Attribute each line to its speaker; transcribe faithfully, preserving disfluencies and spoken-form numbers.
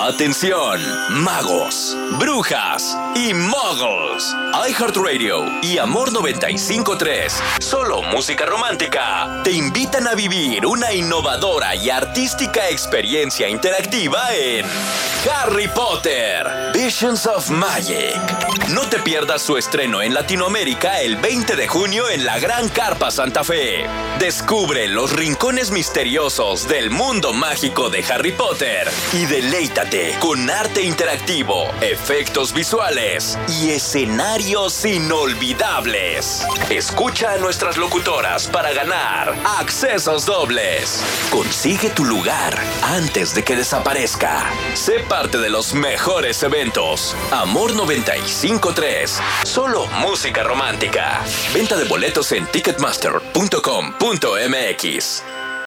Speaker 1: Atención, magos, brujas y muggles. iHeartRadio y Amor noventa y cinco punto tres, solo música romántica, te invitan a vivir una innovadora y artística experiencia interactiva en Harry Potter, Visions of Magic. No te pierdas su estreno en Latinoamérica el veinte de junio en la Gran Carpa Santa Fe. Descubre los rincones misteriosos del mundo mágico de Harry Potter y deleítate con arte interactivo, efectos visuales y escenarios inolvidables. Escucha a nuestras locutoras para ganar accesos dobles. Consigue tu lugar antes de que desaparezca. Sé parte de los mejores eventos. Amor noventa y cinco punto tres. Solo música romántica. Venta de boletos en ticketmaster punto com punto m x.